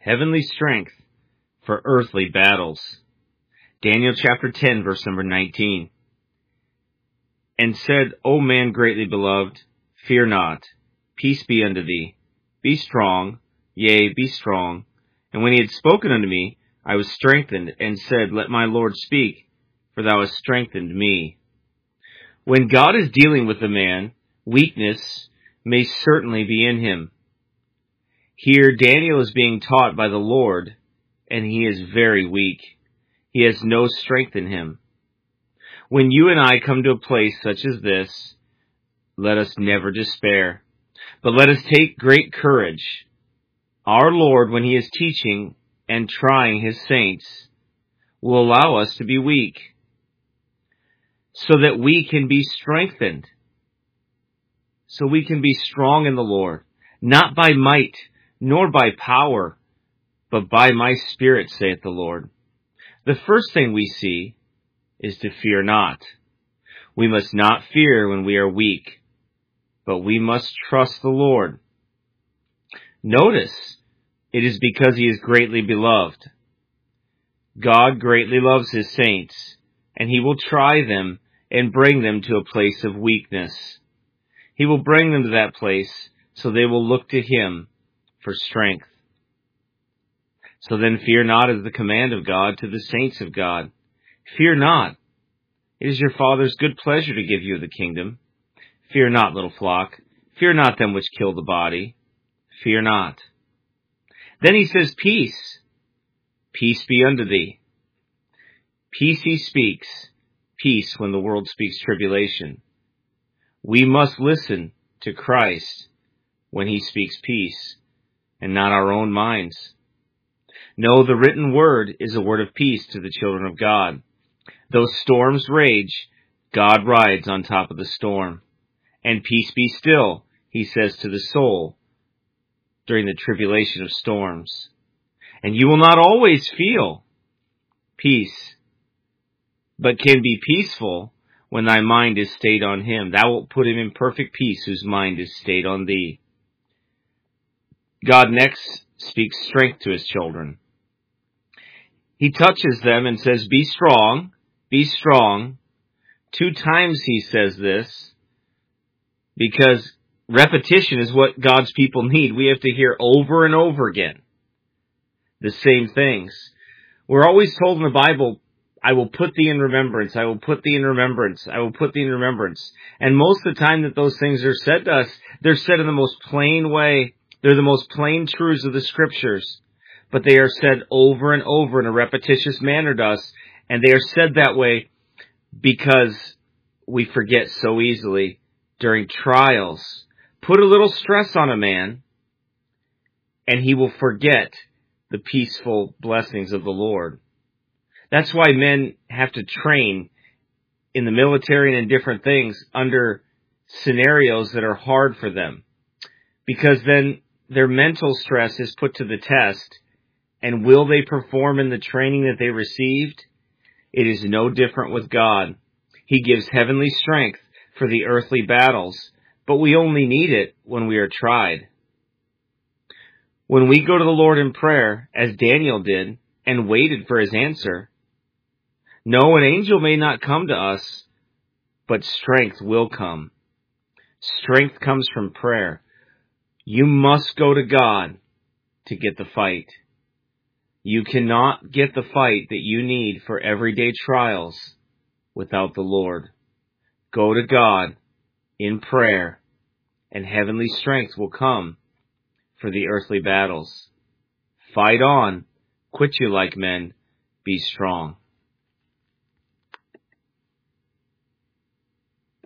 heavenly strength for earthly battles. Daniel chapter 10, verse number 19. And said, O man greatly beloved, fear not, peace be unto thee. Be strong, yea, be strong. And when he had spoken unto me, I was strengthened, and said, Let my Lord speak, for thou hast strengthened me. When God is dealing with a man, weakness may certainly be in him. Here Daniel is being taught by the Lord, and he is very weak. He has no strength in him. When you and I come to a place such as this, let us never despair, but let us take great courage. Our Lord, when he is teaching and trying his saints, will allow us to be weak, so that we can be strengthened, so we can be strong in the Lord, not by might, nor by power, but by my Spirit, saith the Lord. The first thing we see is to fear not. We must not fear when we are weak, but we must trust the Lord. Notice, it is because he is greatly beloved. God greatly loves his saints, and he will try them and bring them to a place of weakness. He will bring them to that place so they will look to him for strength. So then fear not is the command of God to the saints of God. Fear not. It is your Father's good pleasure to give you the kingdom. Fear not, little flock. Fear not them which kill the body. Fear not. Then he says, Peace. Peace be unto thee. Peace he speaks. Peace when the world speaks tribulation. We must listen to Christ when he speaks peace, and not our own minds. No, the written word is a word of peace to the children of God. Though storms rage, God rides on top of the storm. And peace be still, he says to the soul, during the tribulation of storms. And you will not always feel peace, but can be peaceful when thy mind is stayed on him. Thou wilt put him in perfect peace whose mind is stayed on thee. God next speaks strength to his children. He touches them and says, Be strong, be strong. 2 times he says this, because repetition is what God's people need. We have to hear over and over again the same things. We're always told in the Bible, I will put thee in remembrance, I will put thee in remembrance, I will put thee in remembrance. And most of the time that those things are said to us, they're said in the most plain way. They're the most plain truths of the Scriptures. But they are said over and over in a repetitious manner to us. And they are said that way because we forget so easily during trials. Put a little stress on a man, and he will forget the peaceful blessings of the Lord. That's why men have to train in the military and in different things under scenarios that are hard for them. Because then their mental stress is put to the test. And will they perform in the training that they received? It is no different with God. He gives heavenly strength for the earthly battles, but we only need it when we are tried. When we go to the Lord in prayer, as Daniel did, and waited for his answer, no, an angel may not come to us, but strength will come. Strength comes from prayer. You must go to God to get the fight. You cannot get the fight that you need for everyday trials without the Lord. Go to God in prayer, and heavenly strength will come for the earthly battles. Fight on, quit you like men, be strong.